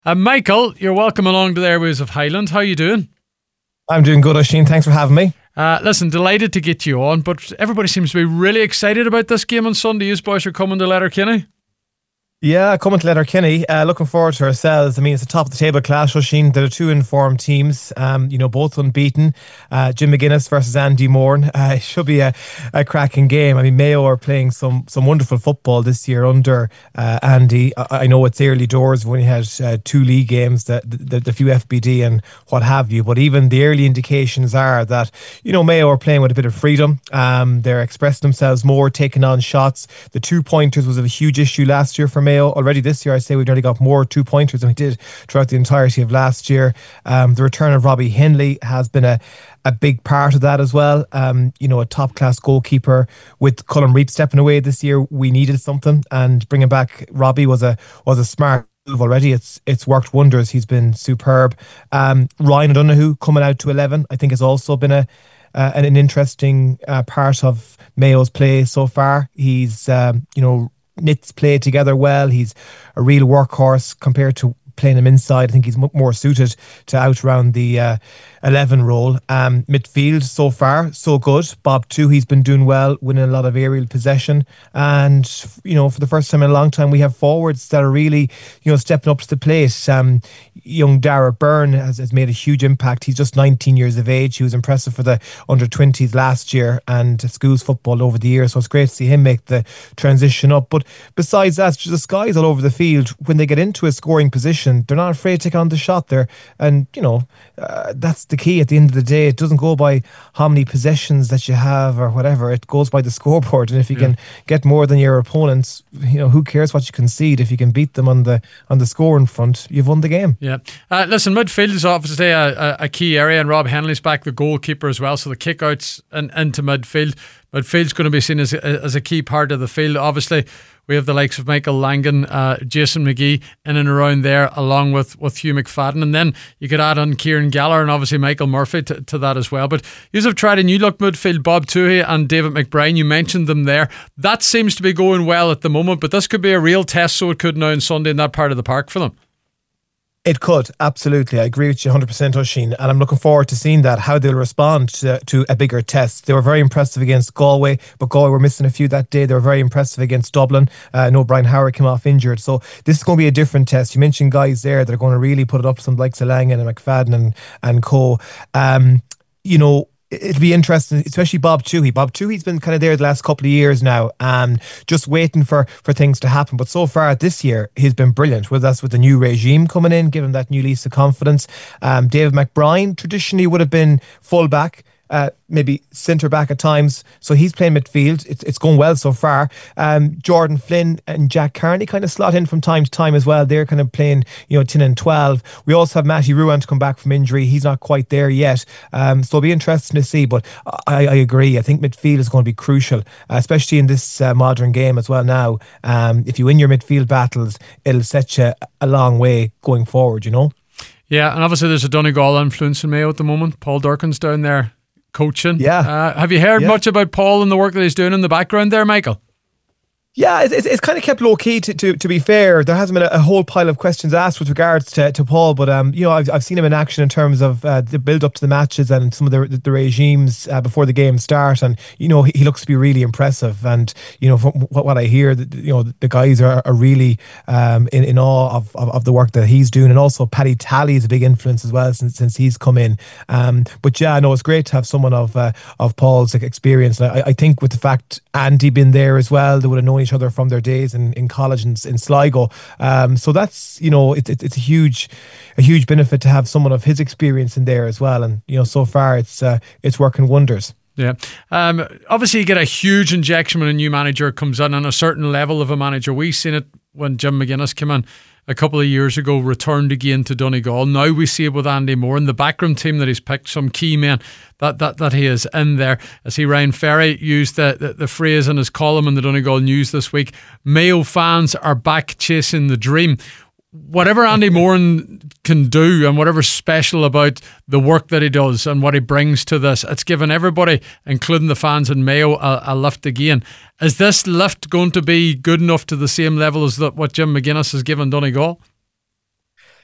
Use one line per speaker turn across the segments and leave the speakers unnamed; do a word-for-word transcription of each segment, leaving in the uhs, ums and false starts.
Uh, Michael, you're welcome along to the airways of Highland. How are you doing?
I'm doing good, Oisin. Thanks for having me.
Uh, listen, delighted to get you on, but everybody seems to be really excited about this game on Sunday. You boys are coming to Letterkenny.
Yeah, coming to Letterkenny. Uh, looking forward to ourselves. I mean, it's a top of the table clash, Oisin. They're two informed teams, um, you know, both unbeaten. Uh, Jim McGuinness versus Andy Moran. Uh, it should be a, a cracking game. I mean, Mayo are playing some some wonderful football this year under uh, Andy. I, I know it's early doors. We've only had uh, two league games, the, the, the few F B D and what have you. But even the early indications are that, you know, Mayo are playing with a bit of freedom. Um, they're expressing themselves more, taking on shots. The two pointers was a huge issue last year for Mayo. Already this year, I say we've nearly got more two pointers than we did throughout the entirety of last year. Um, the return of Robbie Hindley has been a, a big part of that as well. Um, you know, a top class goalkeeper. With Cullen Reap stepping away this year, we needed something, and bringing back Robbie was a was a smart move already. It's it's worked wonders. He's been superb. Um, Ryan O'Donoghue coming out to eleven, I think, has also been a uh, an, an interesting uh, part of Mayo's play so far. He's um, you know. knits play together well. He's a real workhorse compared to playing him inside. I think he's much more suited to out around the uh, eleven role. Um, midfield so far so good. Bob too, he's been doing well, winning a lot of aerial possession, and you know, for the first time in a long time, we have forwards that are really, you know, stepping up to the plate. Um, young Dara Byrne has, has made a huge impact. He's just nineteen years of age. He was impressive for the under twenties last year and schools football over the years, so it's great to see him make the transition up. But besides that, just guys all over the field, when they get into a scoring position, they're not afraid to take on the shot there. And you know, uh, that's the key at the end of the day. It doesn't go by how many possessions that you have or whatever. It goes by the scoreboard. And if you yeah. can get more than your opponents, you know, who cares what you concede? If you can beat them on the on the scoring front, you've won the game.
Yeah. Uh, listen, midfield is obviously a, a, a key area, and Rob Henley's back, the goalkeeper as well. So the kickouts and into midfield. Midfield's going to be seen as a, as a key part of the field. Obviously, we have the likes of Michael Langan, uh, Jason McGee in and around there, along with, with Hugh McFadden. And then you could add on Kieran Gallagher and obviously Michael Murphy to, to that as well. But you have tried a new look midfield, Bob Toohey and David McBride. You mentioned them there. That seems to be going well at the moment, but this could be a real test, so it could now on Sunday in that part of the park for them.
It could, absolutely. I agree with you one hundred percent, Oisin, and I'm looking forward to seeing that, how they'll respond to, to a bigger test. They were very impressive against Galway, but Galway were missing a few that day. They were very impressive against Dublin. Uh, I know Brian Howard came off injured, so this is going to be a different test. You mentioned guys there that are going to really put it up, some like Langan and McFadden and, and co. Um, you know, it'll be interesting, especially Bob Toohey. Bob Toohey's been kind of there the last couple of years now, um, just waiting for, for things to happen. But so far this year, he's been brilliant. Whether that's with the new regime coming in, giving that new lease of confidence. Um, David McBride traditionally would have been full-back, Uh, maybe centre back at times, so he's playing midfield. It's it's going well so far. Um, Jordan Flynn and Jack Carney kind of slot in from time to time as well. They're kind of playing, you know, ten and twelve. We also have Matty Ruan to come back from injury. He's not quite there yet, um, so it'll be interesting to see. But I, I agree. I think midfield is going to be crucial, uh, especially in this uh, modern game as well. Now, um, if you win your midfield battles, it'll set you a long way going forward. You know.
Yeah, and obviously there's a Donegal influence in Mayo at the moment. Paul Durkin's down there coaching.
Yeah.
Uh, have you heard
yeah.
much about Paul and the work that he's doing in the background there, Michael?
Yeah, it's, it's kind of kept low key. To, to to be fair, there hasn't been a, a whole pile of questions asked with regards to, to Paul. But um, you know, I've I've seen him in action in terms of uh, the build up to the matches and some of the the regimes uh, before the game start. And you know, he, he looks to be really impressive. And you know, from what, what I hear, the, you know, the guys are, are really um in, in awe of, of of the work that he's doing. And also, Paddy Talley is a big influence as well since since he's come in. Um, but yeah, no, it's great to have someone of uh, of Paul's experience. And I, I think with the fact Andy been there as well, they would have known each other from their days in, in college and in Sligo. Um, so that's, you know, it's it, it's a huge a huge benefit to have someone of his experience in there as well. And, you know, so far it's uh, it's working wonders.
Yeah. Um, obviously you get a huge injection when a new manager comes in, and a certain level of a manager. We've seen it when Jim McGuinness came in a couple of years ago, returned again to Donegal. Now we see it with Andy Moore and the backroom team that he's picked, some key men that that, that he is in there. I see Ryan Ferry used the, the, the phrase in his column in the Donegal News this week: Mayo fans are back chasing the dream. Whatever Andy Moran can do and whatever's special about the work that he does and what he brings to this, it's given everybody, including the fans in Mayo, a, a lift again. Is this lift going to be good enough to the same level as the, what Jim McGuinness has given Donegal?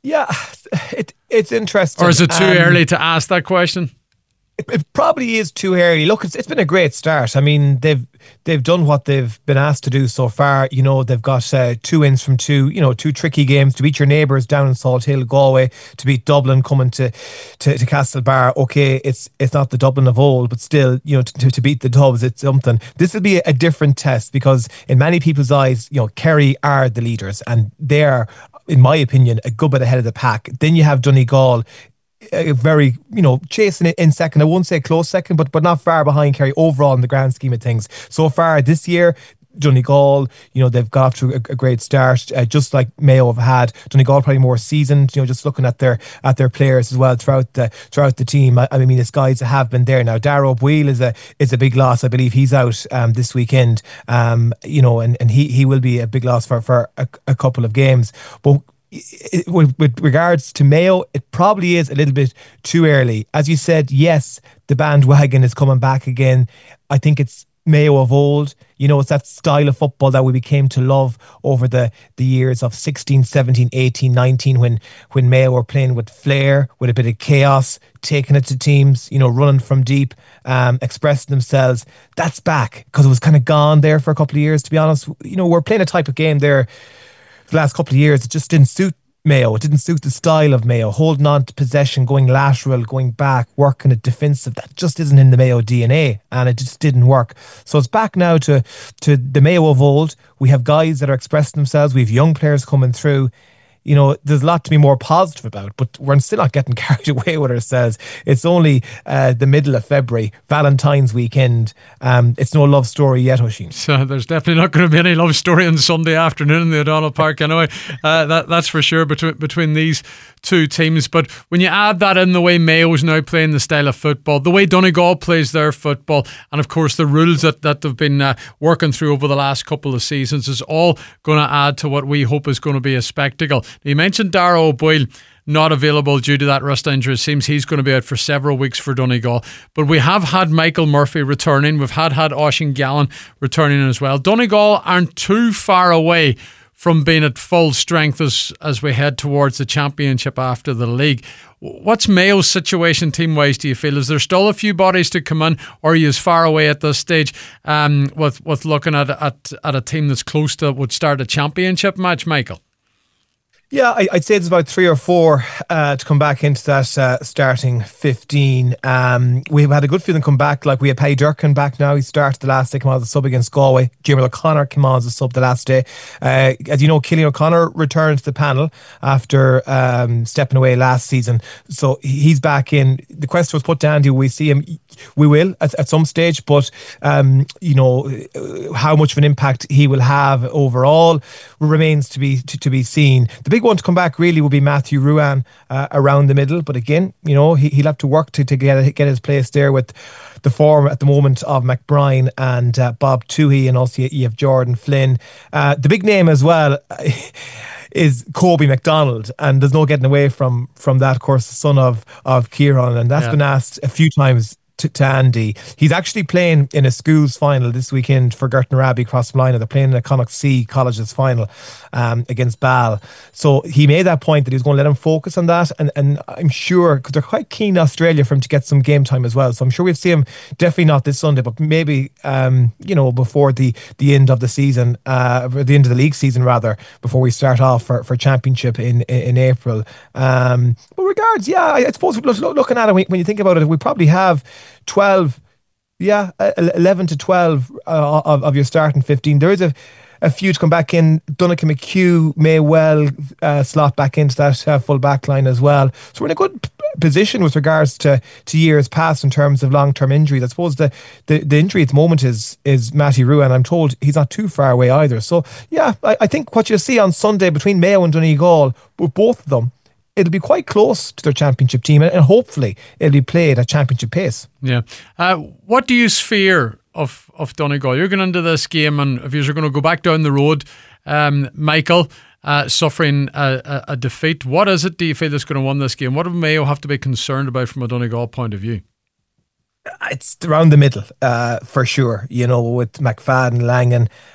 Yeah, it, it's interesting.
Or is it too
um,
early to ask that question?
It, it probably is too early. Look, it's, it's been a great start. I mean, they've they've done what they've been asked to do so far. You know, they've got uh, two wins from two, you know, two tricky games to beat your neighbours down in Salt Hill, Galway, to beat Dublin coming to, to, to Castlebar. Okay, it's it's not the Dublin of old, but still, you know, to, to beat the Dubs, it's something. This will be a, a different test because in many people's eyes, you know, Kerry are the leaders and they are, in my opinion, a good bit ahead of the pack. Then you have Donegal, a very, you know, chasing it in second. I won't say close second, but but not far behind Kerry overall in the grand scheme of things. So far this year, Donegal, you know, they've got to a, a great start, uh, just like Mayo have had. Donegal probably more seasoned, you know, just looking at their at their players as well throughout the throughout the team. I, I mean, the guys have been there now. Darrow Boyle is a is a big loss. I believe he's out um, this weekend. Um, you know, and, and he he will be a big loss for for a, a couple of games. But With, with regards to Mayo, it probably is a little bit too early. As you said, yes, the bandwagon is coming back again. I think it's Mayo of old. You know, it's that style of football that we became to love over the, the years of sixteen, seventeen, eighteen, nineteen when, when Mayo were playing with flair, with a bit of chaos, taking it to teams, you know, running from deep, um, expressing themselves. That's back because it was kind of gone there for a couple of years, to be honest. You know, we're playing a type of game there the last couple of years. It just didn't suit Mayo. It didn't suit the style of Mayo. Holding on to possession, going lateral, going back, working it defensive. That just isn't in the Mayo D N A, and it just didn't work. So it's back now to to the Mayo of old. We have guys that are expressing themselves. We have young players coming through. You know, there's a lot to be more positive about, but we're still not getting carried away with ourselves. It's only uh, the middle of February, Valentine's weekend. Um, it's no love story yet, Oisín.
So there's definitely not going to be any love story on Sunday afternoon in the O'Donnell Park anyway. Uh, that, that's for sure between, between these two teams. But when you add that in, the way Mayo's now playing the style of football, the way Donegal plays their football, and of course the rules that, that they've been uh, working through over the last couple of seasons, is all going to add to what we hope is going to be a spectacle. You mentioned Darrow Boyle not available due to that wrist injury. It seems he's going to be out for several weeks for Donegal. But we have had Michael Murphy returning. We've had had Oisín Gallen returning as well. Donegal aren't too far away from being at full strength as, as we head towards the championship after the league. What's Mayo's situation team-wise, do you feel? Is there still a few bodies to come in, or are you as far away at this stage um, with, with looking at, at, at a team that's close to would start a championship match, Michael?
Yeah, I, I'd say there's about three or four uh, to come back into that uh, starting fifteen. Um, we've had a good few of them come back. Like we had Paddy Durkin back now. He started the last day, came on as a sub against Galway. Jimmy O'Connor came on as a sub the last day. Uh, as you know, Killian O'Connor returned to the panel after um, stepping away last season. So he's back in. The question was put to Andy, will we see him? We will at, at some stage, but um, you know, how much of an impact he will have overall remains to be to, to be seen. The big one to come back really will be Matthew Ruan uh, around the middle, but again, you know, he, he'll have to work to, to get get his place there with the form at the moment of McBrien and uh, Bob Toohey, and also you have Jordan Flynn. Uh, the big name as well is Kobe McDonald, and there's no getting away from from that, of course, the son of of Kieran, and that's yeah. been asked a few times to, to Andy. He's actually playing in a schools final this weekend for Gertner Abbey across from Lina. They're playing in a Connacht C Colleges final um, against Ball. So he made that point that he was going to let him focus on that, and, and I'm sure, because they're quite keen in Australia for him to get some game time as well, so I'm sure we'll see him, definitely not this Sunday, but maybe um, you know, before the, the end of the season, uh, the end of the league season rather, before we start off for, for championship in, in, in April. Um, but regards, yeah, I, I suppose looking at it, when you think about it, we probably have twelve, yeah, eleven to twelve uh, of, of your starting fifteen. There is a, a few to come back in. Donncha McHugh may well uh, slot back into that uh, full back line as well. So we're in a good p- position with regards to, to years past in terms of long-term injuries. I suppose the, the, the injury at the moment is is Matty Ruan. I'm told he's not too far away either. So yeah, I, I think what you'll see on Sunday between Mayo and Donegal, with both of them, it'll be quite close to their championship team, and hopefully it'll be played at championship pace. Yeah.
Uh, what do you fear of, of Donegal? You're going into this game, and if you're going to go back down the road, um, Michael, uh, suffering a, a, a defeat, what is it do you feel that's going to win this game? What do Mayo have to be concerned about from a Donegal point of view?
It's around the middle, uh, for sure. You know, with McFadden, Langan,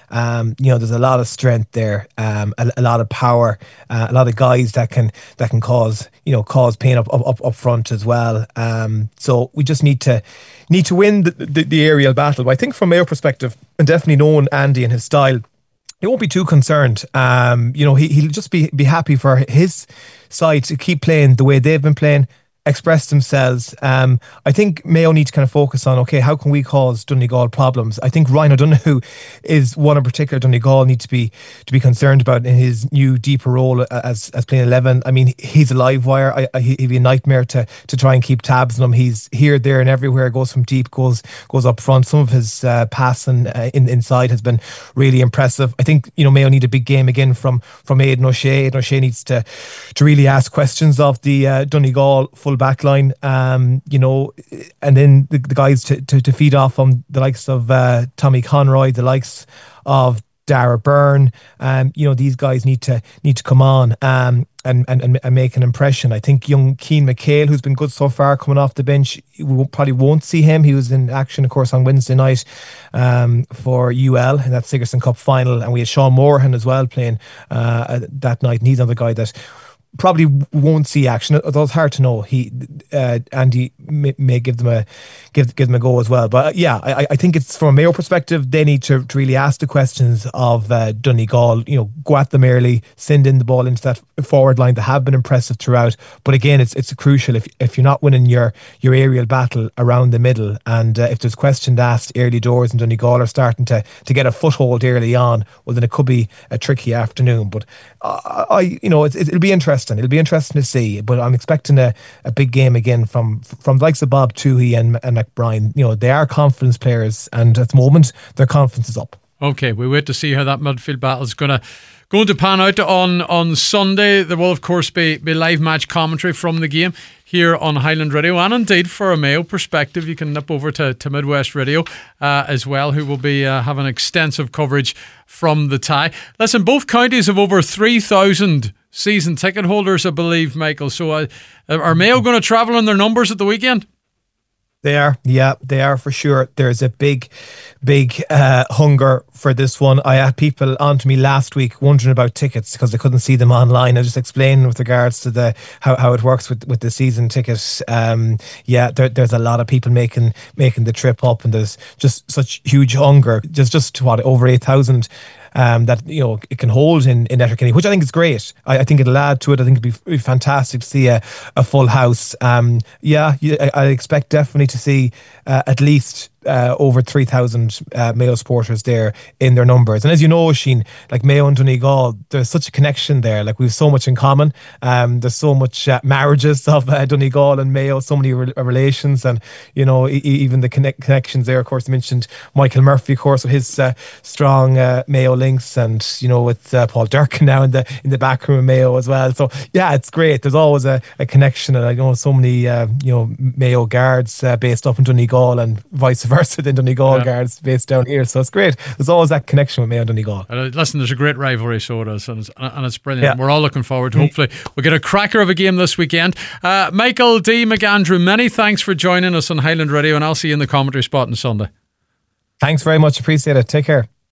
Um, you know, there's a lot of strength there, um, a, a lot of power, uh, a lot of guys that can that can cause you know cause pain up up up, up front as well. Um, so we just need to need to win the, the, the aerial battle. But I think from Mayo perspective, and definitely knowing Andy and his style, he won't be too concerned. Um, you know, he, he'll just be be happy for his side to keep playing the way they've been playing, express themselves. Um, I think Mayo need to kind of focus on, okay, how can we cause Donegal problems? I think Ryan O'Donoghue is one in particular Donegal need to be to be concerned about in his new deeper role as as playing eleven. I mean, he's a live wire. I, I, he'd be a nightmare to to try and keep tabs on him. He's here, there, and everywhere. Goes from deep, goes goes up front. Some of his uh, passing uh, in, inside has been really impressive. I think you know Mayo need a big game again from from Aidan O'Shea. Aidan O'Shea needs to to really ask questions of the uh, Donegal full back line, um, you know, and then the, the guys to, to, to feed off on the likes of uh, Tommy Conroy, the likes of Dara Byrne. Um, you know, these guys need to need to come on um, and, and and make an impression. I think young Keane McHale, who's been good so far, coming off the bench, we probably won't see him. He was in action, of course, on Wednesday night um, for U L in that Sigerson Cup final, and we had Sean Morahan as well playing uh, that night. And he's another guy that probably won't see action, although it's hard to know. He uh, Andy may, may give them a give give them a go as well. But uh, yeah, I, I think it's from a Mayo perspective, they need to, to really ask the questions of uh, Donegal. You know, go at them early, send in the ball into that forward line. They have been impressive throughout, but again, it's it's crucial if if you're not winning your your aerial battle around the middle, and uh, if there's questions asked early doors and Donegal are starting to to get a foothold early on, well then it could be a tricky afternoon. But uh, I, you know, it, it'll be interesting. It'll be interesting to see, but I'm expecting a, a big game again from from the likes of Bob Toohey and, and McBrien. You know, they are confidence players, and at the moment, their confidence is up.
Okay, we wait to see how that midfield battle is going to going to pan out on on Sunday. There will, of course, be, be live match commentary from the game here on Highland Radio, and indeed for a Mayo perspective, you can nip over to, to Midwest Radio uh, as well, who will be uh, having extensive coverage from the tie. Listen, both counties have over three thousand season ticket holders, I believe, Michael. So uh, are Mayo going to travel on their numbers at the weekend?
They are, yeah, they are for sure. There's a big, big uh, hunger for this one. I had people on to me last week wondering about tickets because they couldn't see them online. I just explained with regards to the how, how it works with, with the season ticket. Um, yeah, there, there's a lot of people making making the trip up, and there's just such huge hunger. There's just what over eight thousand. Um, that you know it can hold in, in Letterkenny, which I think is great. I, I think it'll add to it. I think it'd be, be fantastic to see a, a full house. Um, yeah, I, I expect definitely to see uh, at least uh, over three thousand uh, Mayo supporters there in their numbers. And as you know, Sheen, like Mayo and Donegal, there's such a connection there. Like we've so much in common. Um, there's so much uh, marriages of uh, Donegal and Mayo, so many re- relations, and you know e- even the connect- connections there. Of course, you mentioned Michael Murphy, of course, with his uh, strong uh, Mayo links, and you know with uh, Paul Durkin now in the in the back room of Mayo as well. So yeah, it's great. There's always a, a connection, and I know so many uh, you know Mayo guards uh, based up in Donegal and vice versa. Then Donegal yeah. guards based down here, so it's great. There's always that connection with Mayo and Donegal.
Uh, listen, there's a great rivalry, so it is, and it's, and it's brilliant. Yeah. We're all looking forward to. Hopefully, we'll get a cracker of a game this weekend. Uh, Michael D. McAndrew, many thanks for joining us on Highland Radio, and I'll see you in the commentary spot on Sunday.
Thanks very much. Appreciate it. Take care.